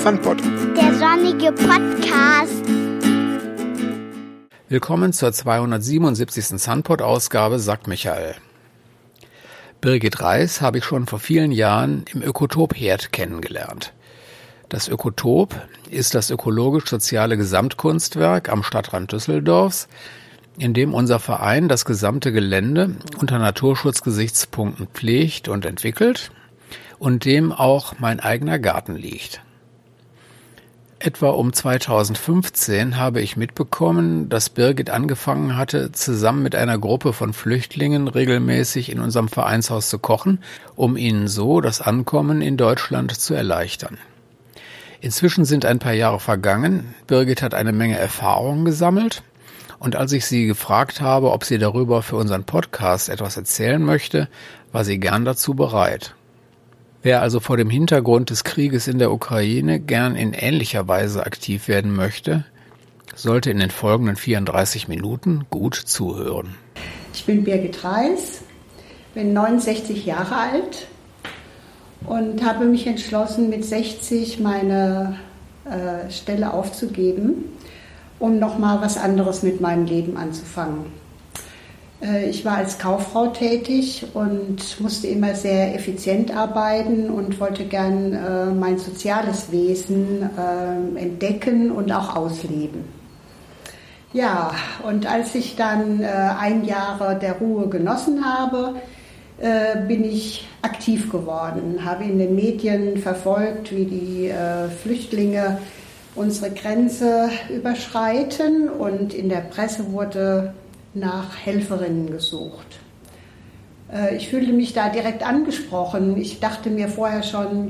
Sunpod. Der sonnige Podcast. Willkommen zur 277. Sunpod-Ausgabe, sagt Michael. Birgit Reis habe ich schon vor vielen Jahren im Ökotop-Herd kennengelernt. Das Ökotop ist das ökologisch-soziale Gesamtkunstwerk am Stadtrand Düsseldorfs, in dem unser Verein das gesamte Gelände unter Naturschutzgesichtspunkten pflegt und entwickelt und dem auch mein eigener Garten liegt. Etwa um 2015 habe ich mitbekommen, dass Birgit angefangen hatte, zusammen mit einer Gruppe von Flüchtlingen regelmäßig in unserem Vereinshaus zu kochen, um ihnen so das Ankommen in Deutschland zu erleichtern. Inzwischen sind ein paar Jahre vergangen, Birgit hat eine Menge Erfahrung gesammelt und als ich sie gefragt habe, ob sie darüber für unseren Podcast etwas erzählen möchte, war sie gern dazu bereit. Wer also vor dem Hintergrund des Krieges in der Ukraine gern in ähnlicher Weise aktiv werden möchte, sollte in den folgenden 34 Minuten gut zuhören. Ich bin Birgit Reis, bin 69 Jahre alt und habe mich entschlossen, mit 60 meine Stelle aufzugeben, um nochmal was anderes mit meinem Leben anzufangen. Ich war als Kauffrau tätig und musste immer sehr effizient arbeiten und wollte gern mein soziales Wesen entdecken und auch ausleben. Ja, und als ich dann 1 Jahr der Ruhe genossen habe, bin ich aktiv geworden, habe in den Medien verfolgt, wie die Flüchtlinge unsere Grenze überschreiten und in der Presse wurde nach Helferinnen gesucht. Ich fühlte mich da direkt angesprochen. Ich dachte mir vorher schon,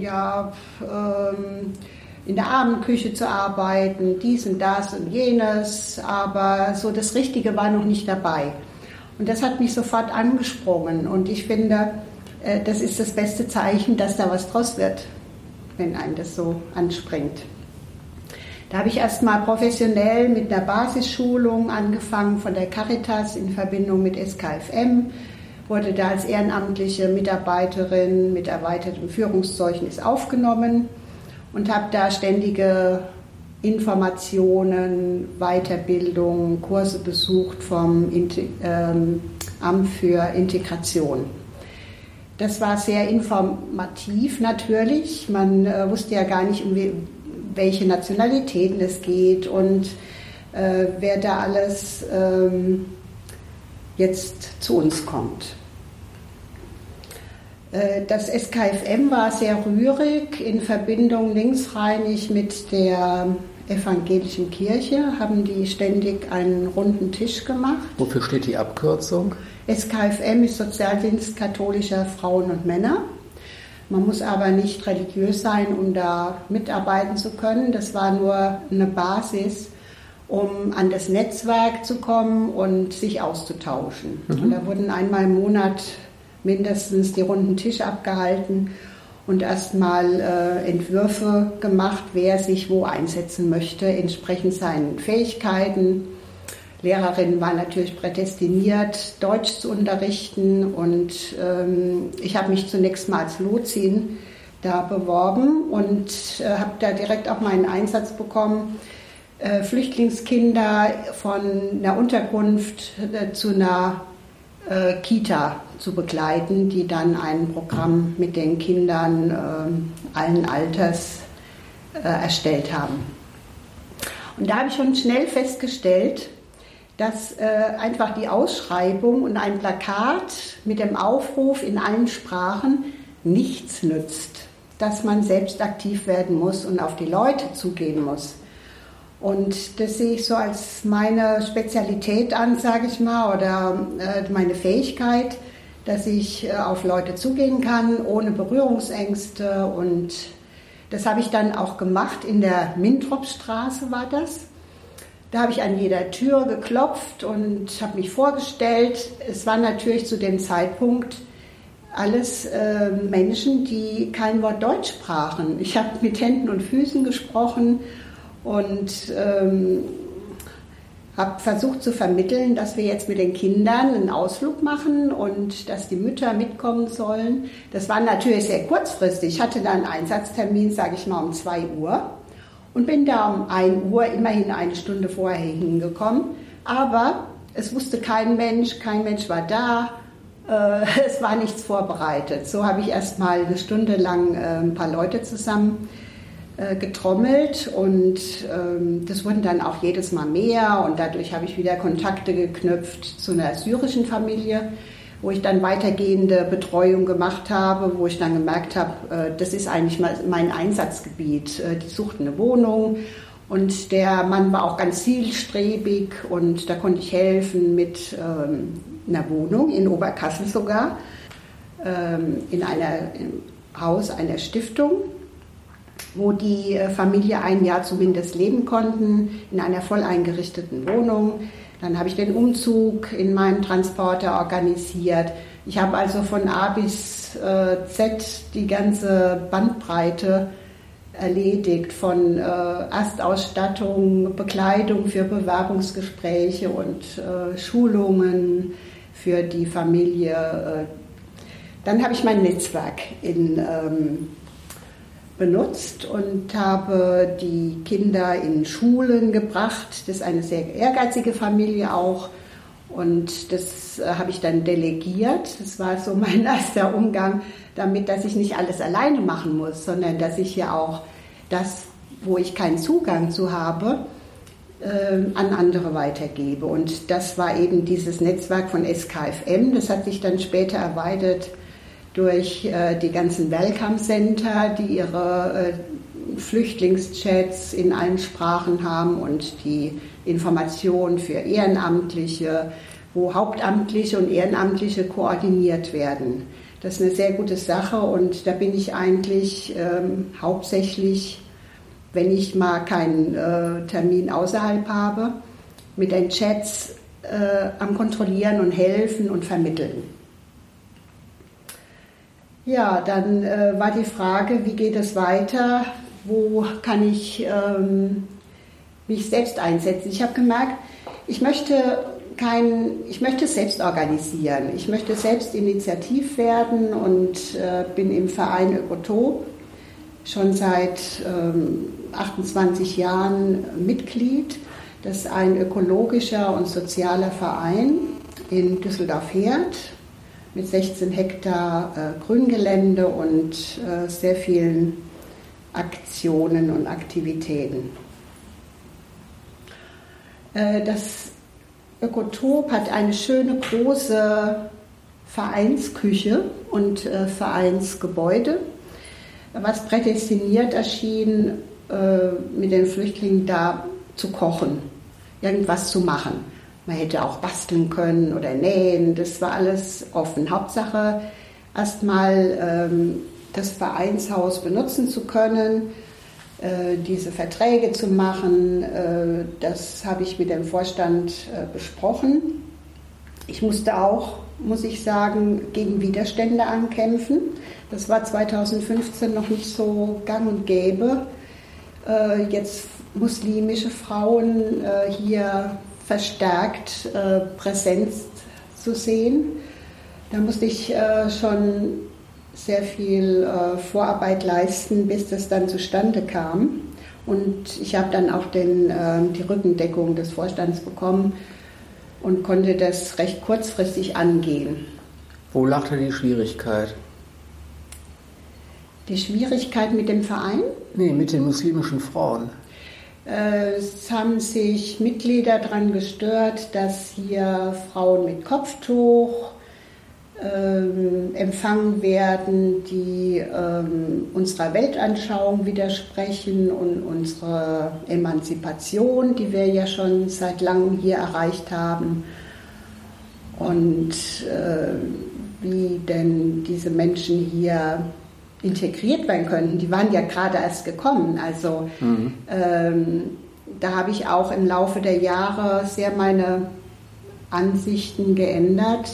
in der Abendküche zu arbeiten, dies und das und jenes, aber so das Richtige war noch nicht dabei. Und das hat mich sofort angesprungen und ich finde, das ist das beste Zeichen, dass da was draus wird, wenn einen das so anspringt. Da habe ich erstmal professionell mit einer Basisschulung angefangen von der Caritas in Verbindung mit SKFM, wurde da als ehrenamtliche Mitarbeiterin mit erweitertem Führungszeugnis aufgenommen und habe da ständige Informationen, Weiterbildung, Kurse besucht vom Amt für Integration. Das war sehr informativ natürlich, man wusste ja gar nicht, um welche Nationalitäten es geht und wer da alles jetzt zu uns kommt. Das SKFM war sehr rührig in Verbindung linksrheinig mit der evangelischen Kirche, haben die ständig einen runden Tisch gemacht. Wofür steht die Abkürzung? SKFM ist Sozialdienst katholischer Frauen und Männer. Man muss aber nicht religiös sein, um da mitarbeiten zu können. Das war nur eine Basis, um an das Netzwerk zu kommen und sich auszutauschen. Und da wurden einmal im Monat mindestens die runden Tische abgehalten und erstmal Entwürfe gemacht, wer sich wo einsetzen möchte, entsprechend seinen Fähigkeiten. Lehrerin war natürlich prädestiniert, Deutsch zu unterrichten und ich habe mich zunächst mal als Lotsin da beworben und habe da direkt auch meinen Einsatz bekommen, Flüchtlingskinder von einer Unterkunft zu einer Kita zu begleiten, die dann ein Programm mit den Kindern allen Alters erstellt haben. Und da habe ich schon schnell festgestellt, dass einfach die Ausschreibung und ein Plakat mit dem Aufruf in allen Sprachen nichts nützt, dass man selbst aktiv werden muss und auf die Leute zugehen muss. Und das sehe ich so als meine Spezialität an, sage ich mal, oder meine Fähigkeit, dass ich auf Leute zugehen kann, ohne Berührungsängste. Und das habe ich dann auch gemacht, in der Mintropstraße war das. Da habe ich an jeder Tür geklopft und habe mich vorgestellt. Es war natürlich zu dem Zeitpunkt alles Menschen, die kein Wort Deutsch sprachen. Ich habe mit Händen und Füßen gesprochen und habe versucht zu vermitteln, dass wir jetzt mit den Kindern einen Ausflug machen und dass die Mütter mitkommen sollen. Das war natürlich sehr kurzfristig. Ich hatte dann einen Einsatztermin, sage ich mal, um 2 Uhr. und bin da um 1 Uhr, immerhin eine Stunde vorher hingekommen. Aber es wusste kein Mensch war da, es war nichts vorbereitet. So habe ich erst mal eine Stunde lang ein paar Leute zusammen getrommelt und das wurden dann auch jedes Mal mehr und dadurch habe ich wieder Kontakte geknüpft zu einer syrischen Familie, wo ich dann weitergehende Betreuung gemacht habe, wo ich dann gemerkt habe, das ist eigentlich mein Einsatzgebiet. Die suchten eine Wohnung und der Mann war auch ganz zielstrebig und da konnte ich helfen mit einer Wohnung in Oberkassel sogar, im Haus einer Stiftung, wo die Familie 1 Jahr zumindest leben konnten, in einer voll eingerichteten Wohnung. Dann habe ich den Umzug in meinem Transporter organisiert. Ich habe also von A bis Z die ganze Bandbreite erledigt, von Erstausstattung, Bekleidung für Bewerbungsgespräche und Schulungen für die Familie. Dann habe ich mein Netzwerk benutzt und habe die Kinder in Schulen gebracht. Das ist eine sehr ehrgeizige Familie auch und das habe ich dann delegiert. Das war so mein erster Umgang damit, dass ich nicht alles alleine machen muss, sondern dass ich ja auch das, wo ich keinen Zugang zu habe, an andere weitergebe. Und das war eben dieses Netzwerk von SKFM. Das hat sich dann später erweitert durch die ganzen Welcome Center, die ihre Flüchtlingschats in allen Sprachen haben und die Informationen für Ehrenamtliche, wo Hauptamtliche und Ehrenamtliche koordiniert werden. Das ist eine sehr gute Sache und da bin ich eigentlich hauptsächlich, wenn ich mal keinen Termin außerhalb habe, mit den Chats am Kontrollieren und Helfen und Vermitteln. Ja, dann war die Frage, wie geht es weiter? Wo kann ich mich selbst einsetzen? Ich habe gemerkt, ich möchte selbst organisieren. Ich möchte selbst initiativ werden und bin im Verein Ökotop schon seit 28 Jahren Mitglied. Das ist ein ökologischer und sozialer Verein in Düsseldorf-Herd mit 16 Hektar Grüngelände und sehr vielen Aktionen und Aktivitäten. Das Ökotop hat eine schöne große Vereinsküche und Vereinsgebäude, was prädestiniert erschien, mit den Flüchtlingen da zu kochen, irgendwas zu machen. Man hätte auch basteln können oder nähen, das war alles offen. Hauptsache erstmal das Vereinshaus benutzen zu können, diese Verträge zu machen, das habe ich mit dem Vorstand besprochen. Ich musste auch, muss ich sagen, gegen Widerstände ankämpfen. Das war 2015 noch nicht so gang und gäbe, jetzt muslimische Frauen hier verstärkt Präsenz zu sehen. Da musste ich schon sehr viel Vorarbeit leisten, bis das dann zustande kam. Und ich habe dann auch die Rückendeckung des Vorstands bekommen und konnte das recht kurzfristig angehen. Wo lag da die Schwierigkeit? Die Schwierigkeit mit dem Verein? Nee, mit den muslimischen Frauen. Es haben sich Mitglieder daran gestört, dass hier Frauen mit Kopftuch empfangen werden, die unserer Weltanschauung widersprechen und unserer Emanzipation, die wir ja schon seit langem hier erreicht haben. Und wie denn diese Menschen hier integriert werden könnten. Die waren ja gerade erst gekommen. Also da habe ich auch im Laufe der Jahre sehr meine Ansichten geändert.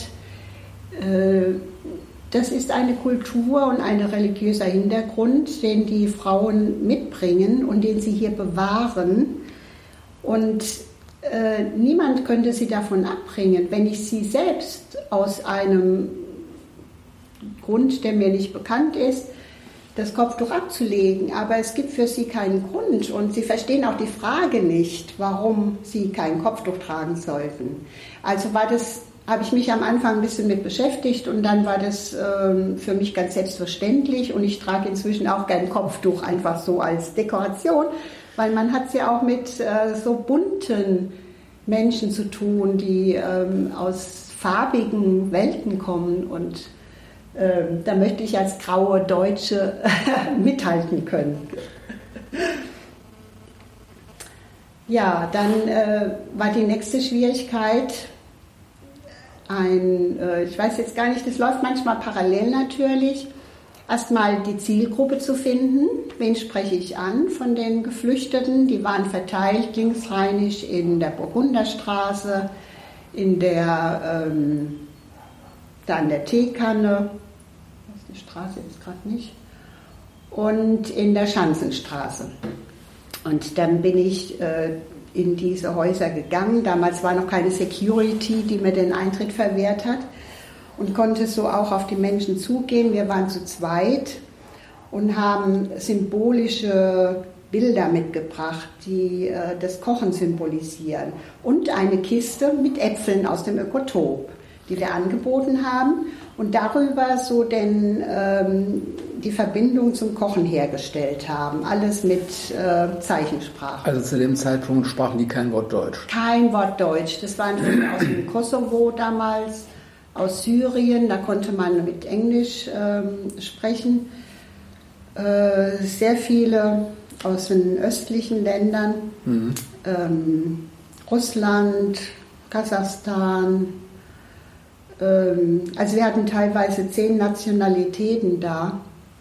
Das ist eine Kultur und ein religiöser Hintergrund, den die Frauen mitbringen und den sie hier bewahren. Und niemand könnte sie davon abbringen, wenn ich sie selbst aus einem Grund, der mir nicht bekannt ist, das Kopftuch abzulegen, aber es gibt für sie keinen Grund und sie verstehen auch die Frage nicht, warum sie kein Kopftuch tragen sollten. Also habe ich mich am Anfang ein bisschen mit beschäftigt und dann war das für mich ganz selbstverständlich und ich trage inzwischen auch kein Kopftuch einfach so als Dekoration, weil man hat es ja auch mit so bunten Menschen zu tun, die aus farbigen Welten kommen und da möchte ich als graue Deutsche mithalten können. Ja, dann war die nächste Schwierigkeit ich weiß jetzt gar nicht, das läuft manchmal parallel natürlich, erstmal die Zielgruppe zu finden. Wen spreche ich an von den Geflüchteten? Die waren verteilt linksrheinisch in der Burgunderstraße, da an der Teekanne, das ist die Straße jetzt gerade nicht, und in der Schanzenstraße. Und dann bin ich in diese Häuser gegangen. Damals war noch keine Security, die mir den Eintritt verwehrt hat und konnte so auch auf die Menschen zugehen. Wir waren zu zweit und haben symbolische Bilder mitgebracht, die das Kochen symbolisieren und eine Kiste mit Äpfeln aus dem Ökotop, die wir angeboten haben und darüber so die Verbindung zum Kochen hergestellt haben. Alles mit Zeichensprache. Also zu dem Zeitpunkt sprachen die kein Wort Deutsch? Kein Wort Deutsch. Das waren aus dem Kosovo damals, aus Syrien. Da konnte man mit Englisch sprechen. Sehr viele aus den östlichen Ländern. Russland, Kasachstan. Also wir hatten teilweise 10 Nationalitäten da.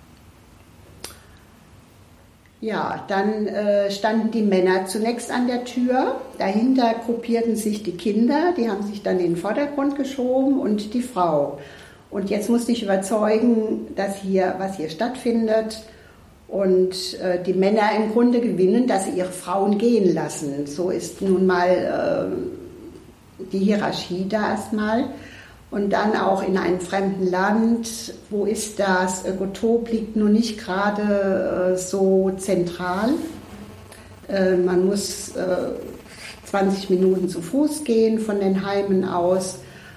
Ja, dann standen die Männer zunächst an der Tür. Dahinter gruppierten sich die Kinder, die haben sich dann in den Vordergrund geschoben und die Frau. Und jetzt musste ich überzeugen, was hier stattfindet. Und die Männer im Grunde gewinnen, dass sie ihre Frauen gehen lassen. So ist nun mal die Hierarchie da erstmal. Und dann auch in einem fremden Land, wo ist das? Ökotop liegt nun nicht gerade so zentral. Man muss 20 Minuten zu Fuß gehen von den Heimen aus.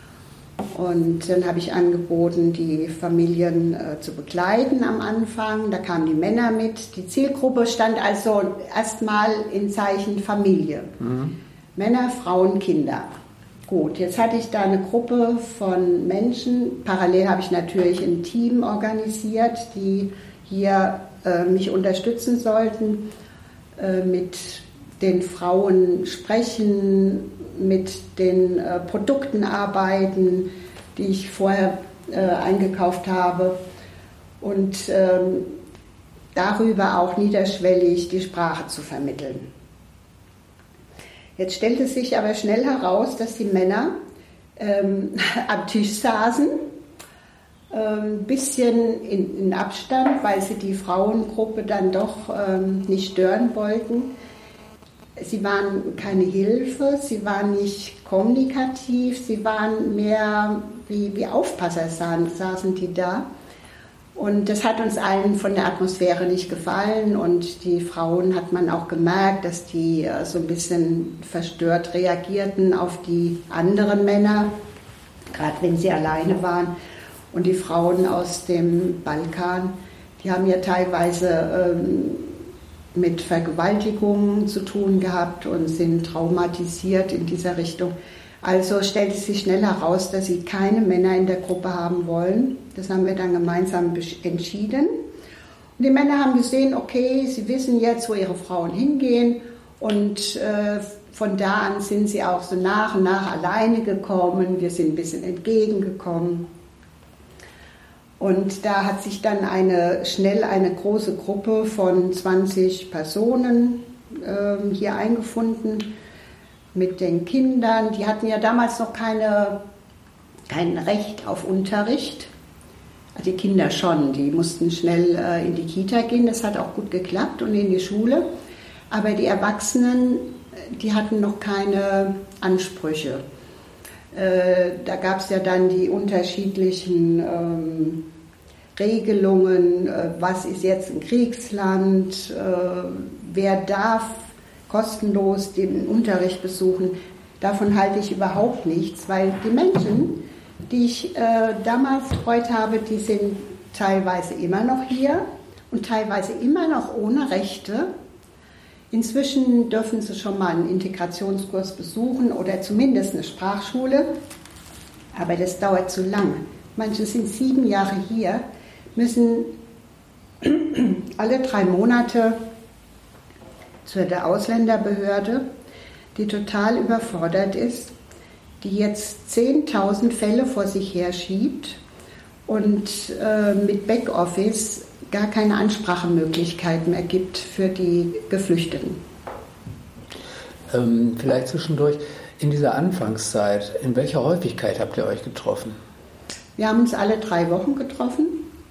Und dann habe ich angeboten, die Familien zu begleiten am Anfang. Da kamen die Männer mit. Die Zielgruppe stand also erstmal in Zeichen Familie. Männer, Frauen, Kinder. Gut, jetzt hatte ich da eine Gruppe von Menschen. Parallel habe ich natürlich ein Team organisiert, die hier mich unterstützen sollten, mit den Frauen sprechen, mit den Produkten arbeiten, die ich vorher eingekauft habe und darüber auch niederschwellig die Sprache zu vermitteln. Jetzt stellte sich aber schnell heraus, dass die Männer am Tisch saßen, ein bisschen in Abstand, weil sie die Frauengruppe dann doch nicht stören wollten. Sie waren keine Hilfe, sie waren nicht kommunikativ, sie waren mehr wie Aufpasser saßen die da. Und das hat uns allen von der Atmosphäre nicht gefallen und die Frauen hat man auch gemerkt, dass die so ein bisschen verstört reagierten auf die anderen Männer, gerade wenn sie alleine waren. Und die Frauen aus dem Balkan, die haben ja teilweise mit Vergewaltigungen zu tun gehabt und sind traumatisiert in dieser Richtung. Also stellte sich schnell heraus, dass sie keine Männer in der Gruppe haben wollen. Das haben wir dann gemeinsam entschieden. Und die Männer haben gesehen, okay, sie wissen jetzt, wo ihre Frauen hingehen. Und von da an sind sie auch so nach und nach alleine gekommen. Wir sind ein bisschen entgegengekommen. Und da hat sich dann schnell eine große Gruppe von 20 Personen hier eingefunden. Mit den Kindern, die hatten ja damals noch kein Recht auf Unterricht. Also die Kinder schon, die mussten schnell in die Kita gehen, das hat auch gut geklappt und in die Schule. Aber die Erwachsenen, die hatten noch keine Ansprüche. Da gab es ja dann die unterschiedlichen Regelungen, was ist jetzt ein Kriegsland, wer darf kostenlos den Unterricht besuchen. Davon halte ich überhaupt nichts, weil die Menschen, die ich damals betreut habe, die sind teilweise immer noch hier und teilweise immer noch ohne Rechte. Inzwischen dürfen sie schon mal einen Integrationskurs besuchen oder zumindest eine Sprachschule, aber das dauert zu lang. Manche sind 7 Jahre hier, müssen alle 3 Monate zu der Ausländerbehörde, die total überfordert ist, die jetzt 10.000 Fälle vor sich her schiebt und mit Backoffice gar keine Ansprachemöglichkeit mehr gibt für die Geflüchteten. Vielleicht zwischendurch, in dieser Anfangszeit, in welcher Häufigkeit habt ihr euch getroffen? Wir haben uns alle 3 Wochen getroffen.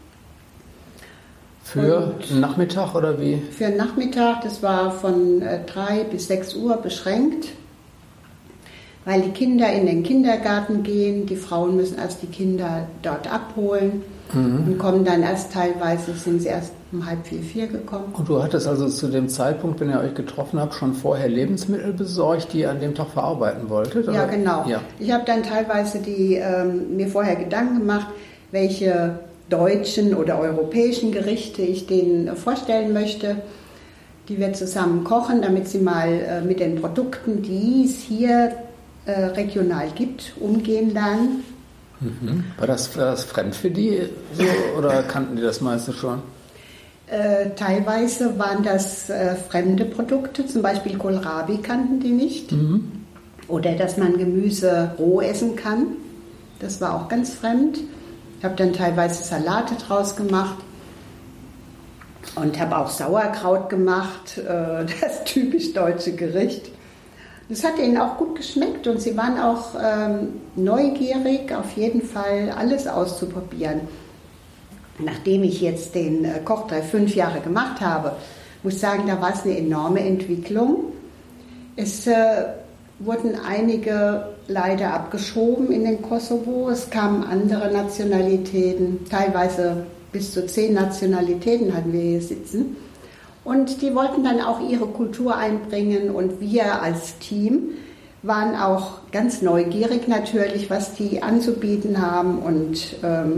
Für einen Nachmittag oder wie? Für einen Nachmittag, das war von 3 bis 6 Uhr beschränkt, weil die Kinder in den Kindergarten gehen. Die Frauen müssen erst die Kinder dort abholen und kommen dann erst teilweise, sind sie erst um 3:30, 4 gekommen. Und du hattest also zu dem Zeitpunkt, wenn ihr euch getroffen habt, schon vorher Lebensmittel besorgt, die ihr an dem Tag verarbeiten wolltet? Oder? Ja, genau. Ja. Ich habe dann teilweise mir vorher Gedanken gemacht, welche deutschen oder europäischen Gerichte ich denen vorstellen möchte, die wir zusammen kochen, damit sie mal mit den Produkten, die es hier regional gibt, umgehen lernen. War das fremd für die so, oder kannten die das meiste schon? Teilweise waren das fremde Produkte, zum Beispiel Kohlrabi kannten die nicht. Oder dass man Gemüse roh essen kann, das war auch ganz fremd. Ich habe dann teilweise Salate draus gemacht und habe auch Sauerkraut gemacht, das typisch deutsche Gericht. Das hat ihnen auch gut geschmeckt und sie waren auch neugierig, auf jeden Fall alles auszuprobieren. Nachdem ich jetzt den Kochtreff 5 Jahre gemacht habe, muss ich sagen, da war es eine enorme Entwicklung. Es wurden einige leider abgeschoben in den Kosovo. Es kamen andere Nationalitäten, teilweise bis zu 10 Nationalitäten hatten wir hier sitzen. Und die wollten dann auch ihre Kultur einbringen und wir als Team waren auch ganz neugierig natürlich, was die anzubieten haben und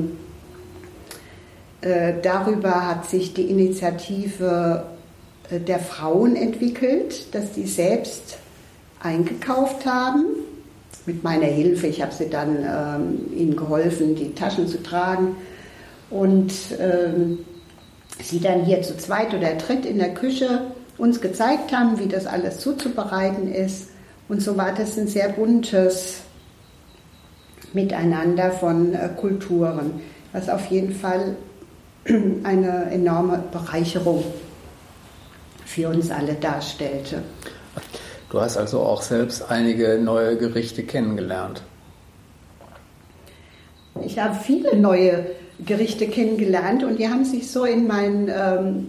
darüber hat sich die Initiative der Frauen entwickelt, dass die selbst eingekauft haben, mit meiner Hilfe. Ich habe sie dann ihnen geholfen, die Taschen zu tragen und sie dann hier zu zweit oder dritt in der Küche uns gezeigt haben, wie das alles zuzubereiten ist. Und so war das ein sehr buntes Miteinander von Kulturen, was auf jeden Fall eine enorme Bereicherung für uns alle darstellte. Du hast also auch selbst einige neue Gerichte kennengelernt. Ich habe viele neue Gerichte kennengelernt und die haben sich so in meinen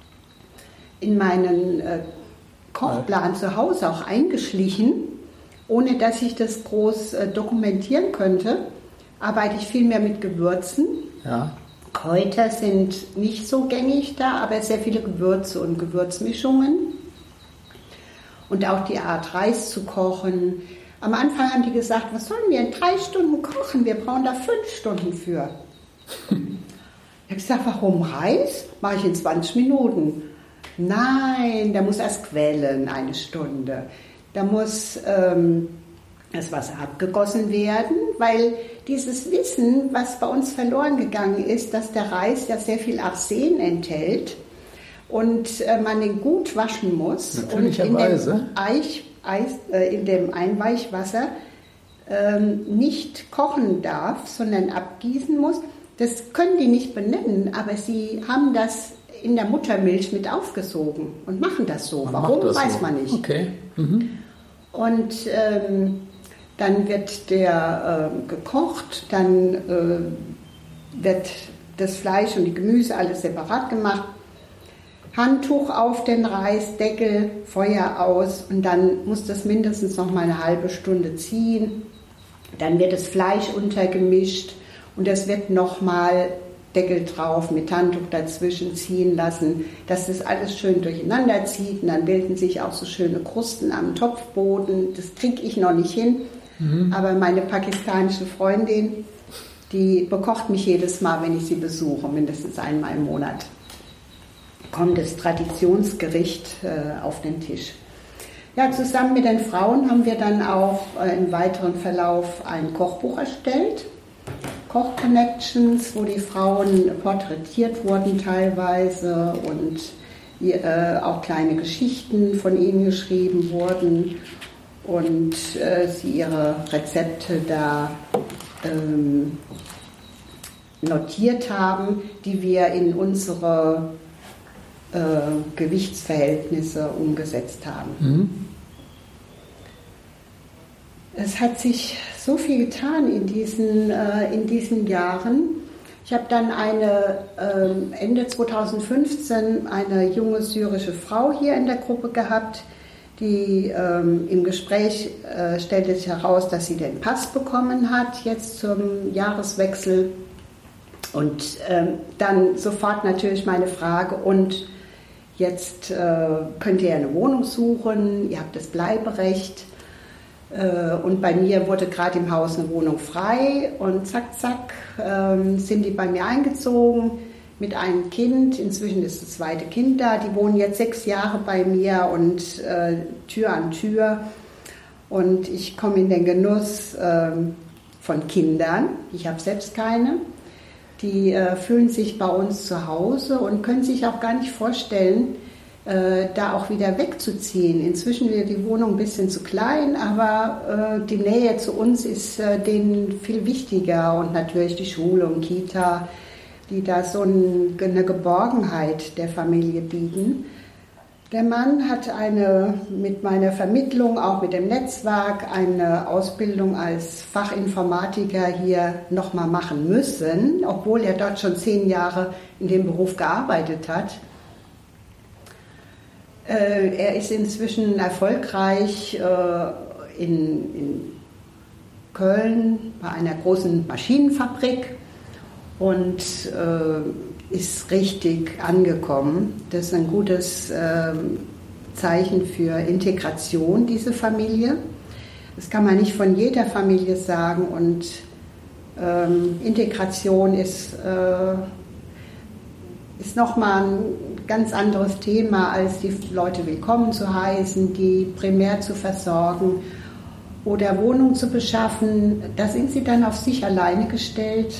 Kochplan zu Hause auch eingeschlichen, ohne dass ich das groß dokumentieren könnte. Arbeite ich viel mehr mit Gewürzen. Ja. Kräuter sind nicht so gängig da, aber sehr viele Gewürze und Gewürzmischungen. Und auch die Art Reis zu kochen. Am Anfang haben die gesagt, was sollen wir in 3 Stunden kochen? Wir brauchen da 5 Stunden für. Ich habe gesagt, warum Reis? Mache ich in 20 Minuten. Nein, der muss erst quellen, 1 Stunde. Da muss das Wasser abgegossen werden, weil dieses Wissen, was bei uns verloren gegangen ist, dass der Reis ja sehr viel Arsen enthält und man den gut waschen muss und in dem Einweichwasser nicht kochen darf, sondern abgießen muss. Das können die nicht benennen, aber sie haben das in der Muttermilch mit aufgesogen und machen das so. Warum, weiß man nicht. Okay. Und dann wird der gekocht, dann wird das Fleisch und die Gemüse alles separat gemacht. Handtuch auf den Reis, Deckel, Feuer aus und dann muss das mindestens noch mal eine halbe Stunde ziehen. Dann wird das Fleisch untergemischt und das wird noch mal Deckel drauf, mit Handtuch dazwischen ziehen lassen, dass das alles schön durcheinander zieht und dann bilden sich auch so schöne Krusten am Topfboden. Das kriege ich noch nicht hin, aber meine pakistanische Freundin, die bekocht mich jedes Mal, wenn ich sie besuche, mindestens einmal im Monat. Kommt das Traditionsgericht auf den Tisch. Ja, zusammen mit den Frauen haben wir dann auch im weiteren Verlauf ein Kochbuch erstellt. Koch-Connections, wo die Frauen porträtiert wurden teilweise und auch kleine Geschichten von ihnen geschrieben wurden und sie ihre Rezepte da notiert haben, die wir in unsere Gewichtsverhältnisse umgesetzt haben. Es hat sich so viel getan in diesen Jahren. Ich habe dann Ende 2015 eine junge syrische Frau hier in der Gruppe gehabt, die im Gespräch stellte sich heraus, dass sie den Pass bekommen hat, jetzt zum Jahreswechsel. Und dann sofort natürlich meine Frage, und jetzt könnt ihr eine Wohnung suchen, ihr habt das Bleiberecht. Und bei mir wurde gerade im Haus eine Wohnung frei und zack, zack, sind die bei mir eingezogen mit einem Kind. Inzwischen ist das zweite Kind da. Die wohnen jetzt 6 Jahre bei mir und Tür an Tür. Und ich komme in den Genuss von Kindern. Ich habe selbst keine. Die fühlen sich bei uns zu Hause und können sich auch gar nicht vorstellen, da auch wieder wegzuziehen. Inzwischen wird die Wohnung ein bisschen zu klein, aber die Nähe zu uns ist denen viel wichtiger und natürlich die Schule und Kita, die da so eine Geborgenheit der Familie bieten. Der Mann hat mit meiner Vermittlung, auch mit dem Netzwerk, eine Ausbildung als Fachinformatiker hier nochmal machen müssen, obwohl er dort schon 10 Jahre in dem Beruf gearbeitet hat. Er ist inzwischen erfolgreich in Köln bei einer großen Maschinenfabrik und ist richtig angekommen. Das ist ein gutes Zeichen für Integration, diese Familie. Das kann man nicht von jeder Familie sagen und Integration ist nochmal ein ganz anderes Thema, als die Leute willkommen zu heißen, die primär zu versorgen oder Wohnung zu beschaffen. Da sind sie dann auf sich alleine gestellt.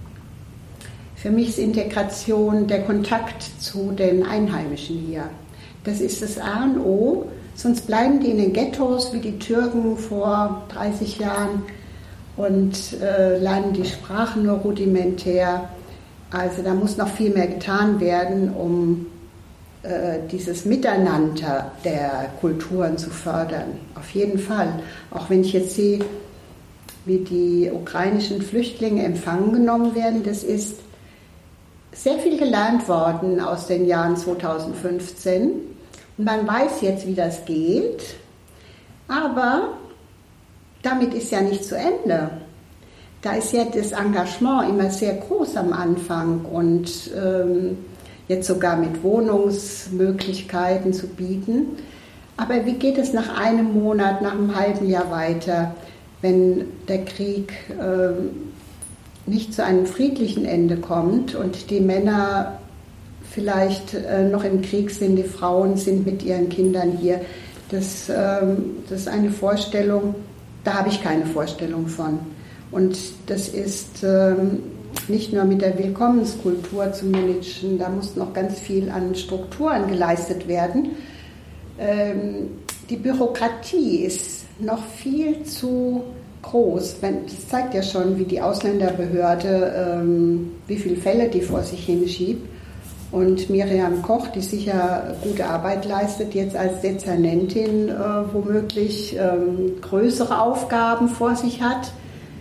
Für mich ist Integration der Kontakt zu den Einheimischen hier. Das ist das A und O, sonst bleiben die in den Ghettos wie die Türken vor 30 Jahren und lernen die Sprache nur rudimentär. Also da muss noch viel mehr getan werden, um dieses Miteinander der Kulturen zu fördern. Auf jeden Fall. Auch wenn ich jetzt sehe, wie die ukrainischen Flüchtlinge empfangen genommen werden, das ist sehr viel gelernt worden aus den Jahren 2015. Und man weiß jetzt, wie das geht. Aber damit ist ja nicht zu Ende. Da ist ja das Engagement immer sehr groß am Anfang und jetzt sogar mit Wohnungsmöglichkeiten zu bieten. Aber wie geht es nach einem Monat, nach einem halben Jahr weiter, wenn der Krieg nicht zu einem friedlichen Ende kommt und die Männer vielleicht noch im Krieg sind, die Frauen sind mit ihren Kindern hier? Das ist eine Vorstellung, da habe ich keine Vorstellung von. Und das ist nicht nur mit der Willkommenskultur zu managen, da muss noch ganz viel an Strukturen geleistet werden. Die Bürokratie ist noch viel zu groß. Das zeigt ja schon, wie die Ausländerbehörde, wie viele Fälle die vor sich hinschiebt. Und Miriam Koch, die sicher gute Arbeit leistet, jetzt als Dezernentin womöglich größere Aufgaben vor sich hat.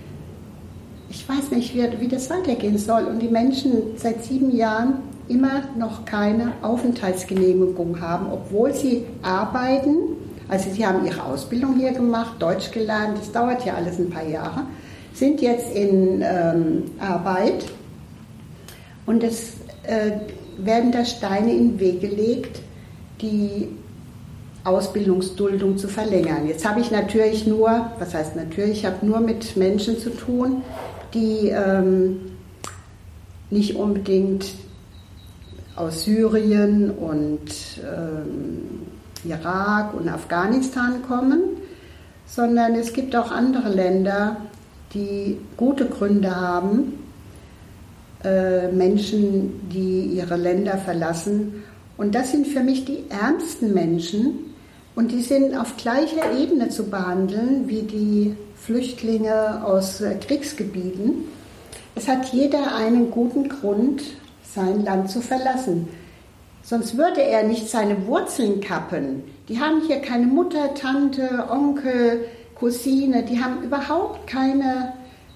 Ich weiß nicht, wie das weitergehen soll. Und die Menschen seit 7 Jahren immer noch keine Aufenthaltsgenehmigung haben, obwohl sie arbeiten. Also sie haben ihre Ausbildung hier gemacht, Deutsch gelernt, das dauert ja alles ein paar Jahre, sind jetzt in Arbeit Und es werden da Steine in den Weg gelegt, die Ausbildungsduldung zu verlängern. Jetzt habe ich natürlich nur, was heißt natürlich, ich habe nur mit Menschen zu tun, die nicht unbedingt aus Syrien und Irak und Afghanistan kommen, sondern es gibt auch andere Länder, die gute Gründe haben, Menschen, die ihre Länder verlassen. Und das sind für mich die ärmsten Menschen und die sind auf gleicher Ebene zu behandeln wie die Flüchtlinge aus Kriegsgebieten. Es hat jeder einen guten Grund, sein Land zu verlassen. Sonst würde er nicht seine Wurzeln kappen. Die haben hier keine Mutter, Tante, Onkel, Cousine, die haben überhaupt keine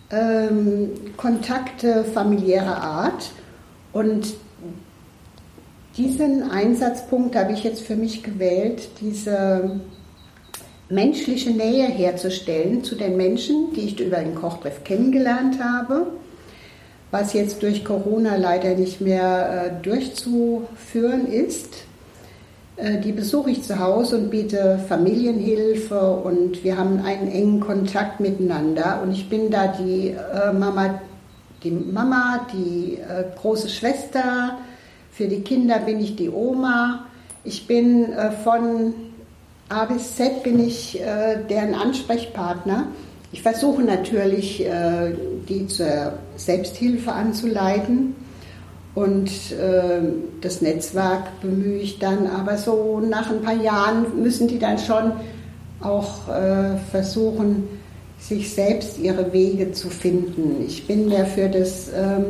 Kontakte familiärer Art. Und diesen Einsatzpunkt habe ich jetzt für mich gewählt, diese menschliche Nähe herzustellen zu den Menschen, die ich über den Kochtreff kennengelernt habe, was jetzt durch Corona leider nicht mehr durchzuführen ist. Die besuche ich zu Hause und biete Familienhilfe und wir haben einen engen Kontakt miteinander. Und ich bin da die Mama, die große Schwester. Für die Kinder bin ich die Oma. Ich bin von A bis Z bin ich deren Ansprechpartner. Ich versuche natürlich, die zur Selbsthilfe anzuleiten. Und das Netzwerk bemühe ich dann, aber so nach ein paar Jahren müssen die dann schon auch versuchen, sich selbst ihre Wege zu finden. Ich bin ja für das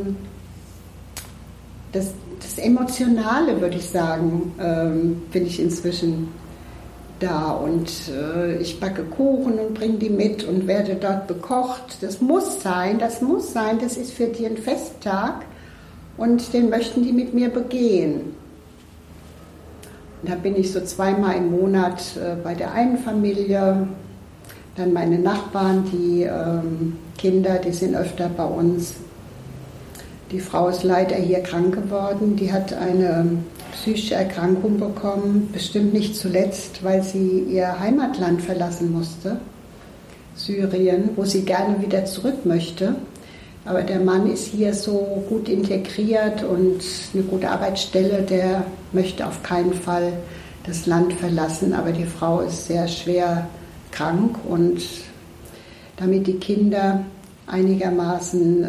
Emotionale, würde ich sagen, bin ich inzwischen da. Und ich backe Kuchen und bringe die mit und werde dort bekocht. Das muss sein, das ist für die ein Festtag. Und den möchten die mit mir begehen. Und da bin ich so 2-mal im Monat bei der einen Familie. Dann meine Nachbarn, die Kinder, die sind öfter bei uns. Die Frau ist leider hier krank geworden. Die hat eine psychische Erkrankung bekommen. Bestimmt nicht zuletzt, weil sie ihr Heimatland verlassen musste. Syrien, wo sie gerne wieder zurück möchte. Aber der Mann ist hier so gut integriert und eine gute Arbeitsstelle, der möchte auf keinen Fall das Land verlassen. Aber die Frau ist sehr schwer krank und damit die Kinder einigermaßen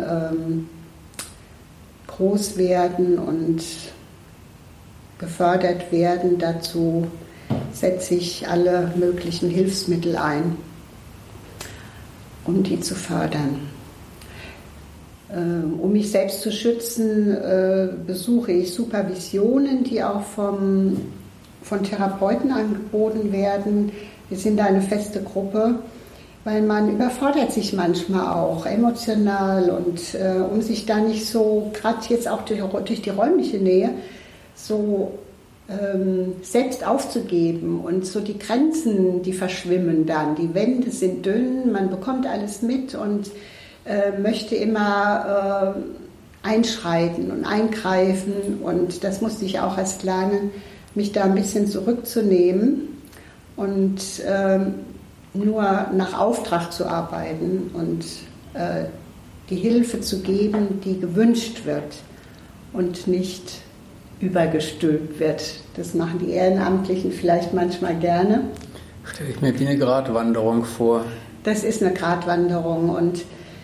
groß werden und gefördert werden, dazu setze ich alle möglichen Hilfsmittel ein, um die zu fördern. Um mich selbst zu schützen, besuche ich Supervisionen, die auch von Therapeuten angeboten werden. Wir sind da eine feste Gruppe, weil man überfordert sich manchmal auch emotional und um sich da nicht so, gerade jetzt auch durch die räumliche Nähe, so selbst aufzugeben und so die Grenzen, die verschwimmen dann. Die Wände sind dünn, man bekommt alles mit und möchte immer einschreiten und eingreifen und das musste ich auch erst lernen, mich da ein bisschen zurückzunehmen und nur nach Auftrag zu arbeiten und die Hilfe zu geben, die gewünscht wird und nicht übergestülpt wird. Das machen die Ehrenamtlichen vielleicht manchmal gerne. Stelle ich mir wie eine Gratwanderung vor. Das ist eine Gratwanderung und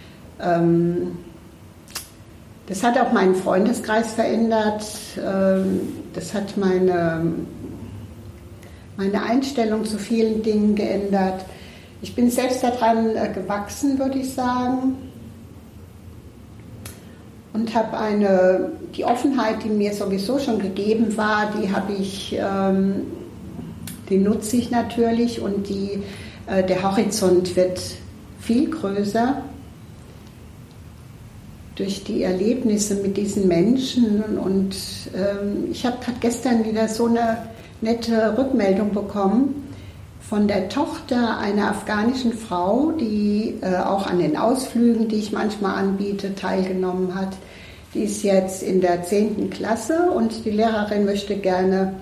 das hat auch meinen Freundeskreis verändert. Das hat meine Einstellung zu vielen Dingen geändert. Ich bin selbst daran gewachsen, würde ich sagen. Und habe die Offenheit, die mir sowieso schon gegeben war, die nutze ich natürlich und der Horizont wird viel größer. Durch die Erlebnisse mit diesen Menschen und ich habe gerade gestern wieder so eine nette Rückmeldung bekommen von der Tochter einer afghanischen Frau, die auch an den Ausflügen, die ich manchmal anbiete, teilgenommen hat. Die ist jetzt in der 10. Klasse und die Lehrerin möchte gerne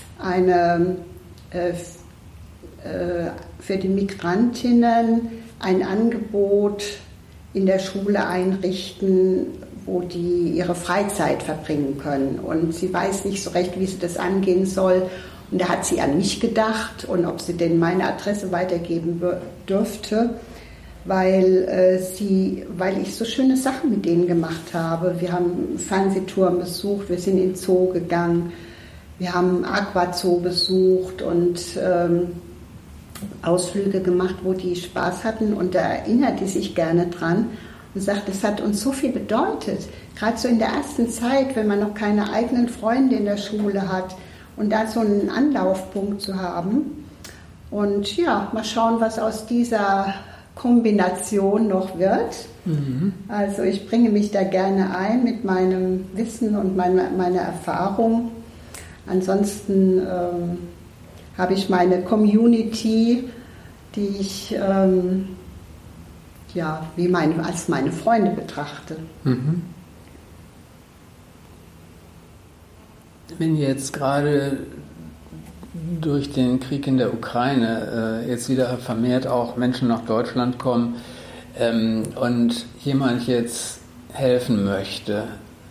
für die Migrantinnen ein Angebot in der Schule einrichten, wo die ihre Freizeit verbringen können. Und sie weiß nicht so recht, wie sie das angehen soll. Und da hat sie an mich gedacht und ob sie denn meine Adresse weitergeben dürfte, weil ich so schöne Sachen mit denen gemacht habe. Wir haben Fernsehtouren besucht, wir sind in den Zoo gegangen, wir haben Aquazoo besucht und Ausflüge gemacht, wo die Spaß hatten. Und da erinnert die sich gerne dran und sagt, es hat uns so viel bedeutet. Gerade so in der ersten Zeit, wenn man noch keine eigenen Freunde in der Schule hat und da so einen Anlaufpunkt zu haben. Und ja, mal schauen, was aus dieser Kombination noch wird. Mhm. Also ich bringe mich da gerne ein mit meinem Wissen und meiner Erfahrung. Ansonsten habe ich meine Community, die ich als meine Freunde betrachte. Mhm. Wenn jetzt gerade durch den Krieg in der Ukraine jetzt wieder vermehrt auch Menschen nach Deutschland kommen und jemand jetzt helfen möchte,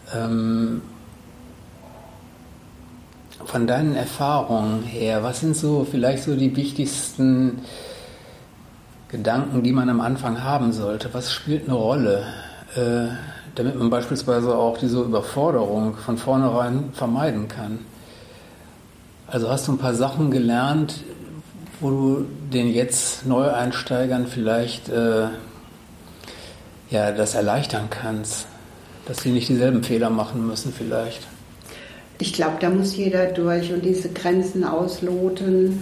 von deinen Erfahrungen her, was sind so vielleicht so die wichtigsten Gedanken, die man am Anfang haben sollte? Was spielt eine Rolle, damit man beispielsweise auch diese Überforderung von vornherein vermeiden kann? Also hast du ein paar Sachen gelernt, wo du den jetzt Neueinsteigern vielleicht das erleichtern kannst, dass sie nicht dieselben Fehler machen müssen vielleicht? Ich glaube, da muss jeder durch und diese Grenzen ausloten.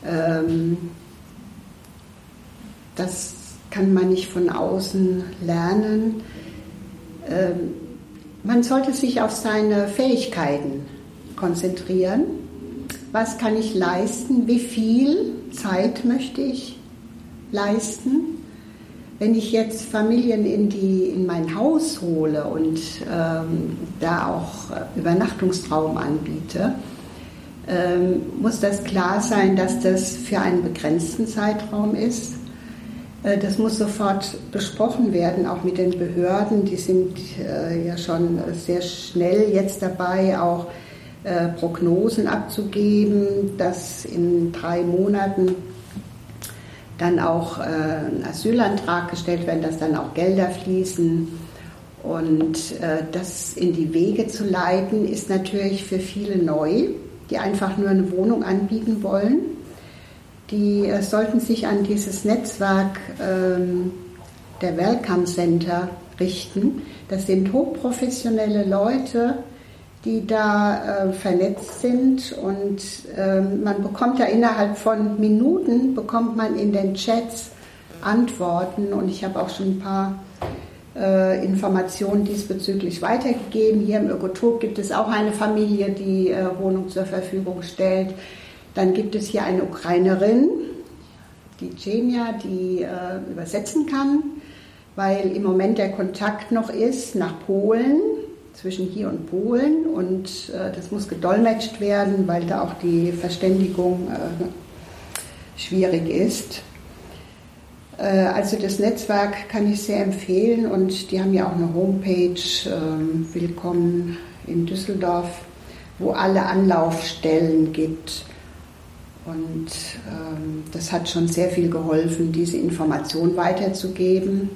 Das kann man nicht von außen lernen. Man sollte sich auf seine Fähigkeiten konzentrieren. Was kann ich leisten? Wie viel Zeit möchte ich leisten? Wenn ich jetzt Familien in mein Haus hole und da auch Übernachtungsraum anbiete, muss das klar sein, dass das für einen begrenzten Zeitraum ist. Das muss sofort besprochen werden, auch mit den Behörden. Die sind ja schon sehr schnell jetzt dabei, auch Prognosen abzugeben, dass in 3 Monaten dann auch ein Asylantrag gestellt werden, dass dann auch Gelder fließen. Und das in die Wege zu leiten, ist natürlich für viele neu, die einfach nur eine Wohnung anbieten wollen. Die sollten sich an dieses Netzwerk der Welcome Center richten. Das sind hochprofessionelle Leute, die da vernetzt sind und man bekommt da innerhalb von Minuten, bekommt man in den Chats Antworten und ich habe auch schon ein paar Informationen diesbezüglich weitergegeben. Hier im Ökotop gibt es auch eine Familie, die Wohnung zur Verfügung stellt. Dann gibt es hier eine Ukrainerin, die Jenia, die übersetzen kann, weil im Moment der Kontakt noch ist nach Polen, zwischen hier und Polen und das muss gedolmetscht werden, weil da auch die Verständigung schwierig ist. Also das Netzwerk kann ich sehr empfehlen und die haben ja auch eine Homepage, Willkommen in Düsseldorf, wo alle Anlaufstellen gibt. Und das hat schon sehr viel geholfen, diese Information weiterzugeben.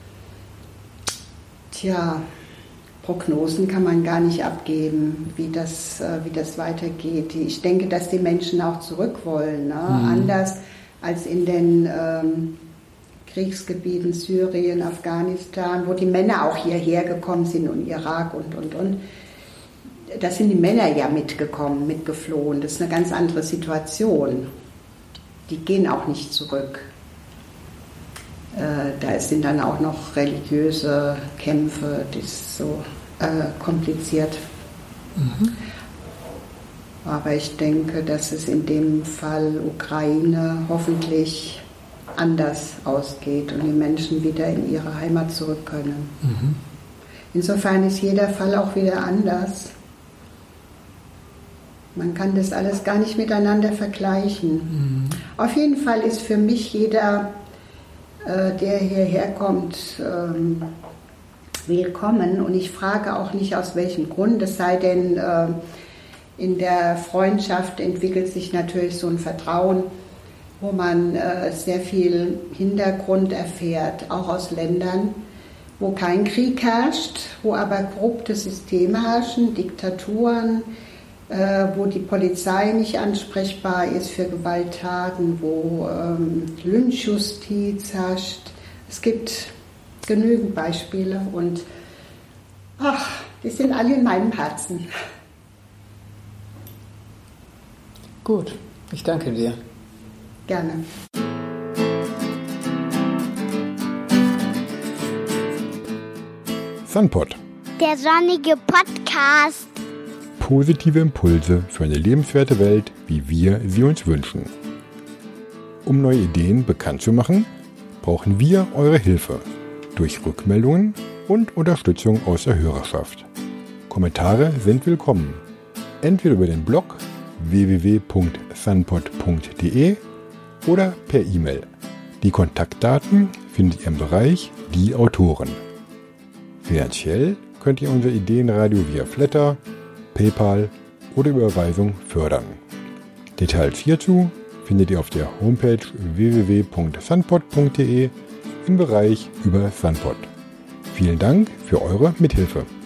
Tja, Prognosen kann man gar nicht abgeben, wie das weitergeht. Ich denke, dass die Menschen auch zurück wollen, ne? Anders als in den Kriegsgebieten Syrien, Afghanistan, wo die Männer auch hierher gekommen sind und Irak und. Da sind die Männer ja mitgekommen, mitgeflohen. Das ist eine ganz andere Situation. Die gehen auch nicht zurück. Da sind dann auch noch religiöse Kämpfe, das ist so kompliziert. Mhm. Aber ich denke, dass es in dem Fall Ukraine hoffentlich anders ausgeht und die Menschen wieder in ihre Heimat zurück können. Mhm. Insofern ist jeder Fall auch wieder anders. Man kann das alles gar nicht miteinander vergleichen. Auf jeden Fall ist für mich jeder, der hierher kommt, willkommen. Und ich frage auch nicht, aus welchem Grund, es sei denn, in der Freundschaft entwickelt sich natürlich so ein Vertrauen, wo man sehr viel Hintergrund erfährt, auch aus Ländern, wo kein Krieg herrscht, wo aber korrupte Systeme herrschen, Diktaturen, wo die Polizei nicht ansprechbar ist für Gewalttaten, wo Lynchjustiz herrscht. Es gibt genügend Beispiele und die sind alle in meinem Herzen. Gut, ich danke dir. Gerne. Sunpod. Der sonnige Podcast. Positive Impulse für eine lebenswerte Welt, wie wir sie uns wünschen. Um neue Ideen bekannt zu machen, brauchen wir eure Hilfe durch Rückmeldungen und Unterstützung aus der Hörerschaft. Kommentare sind willkommen, entweder über den Blog www.sunpod.de oder per E-Mail. Die Kontaktdaten findet ihr im Bereich Die Autoren. Finanziell könnt ihr unser Ideenradio via Flatter, PayPal oder Überweisung fördern. Details hierzu findet ihr auf der Homepage www.sunpod.de im Bereich über Sunpod. Vielen Dank für eure Mithilfe.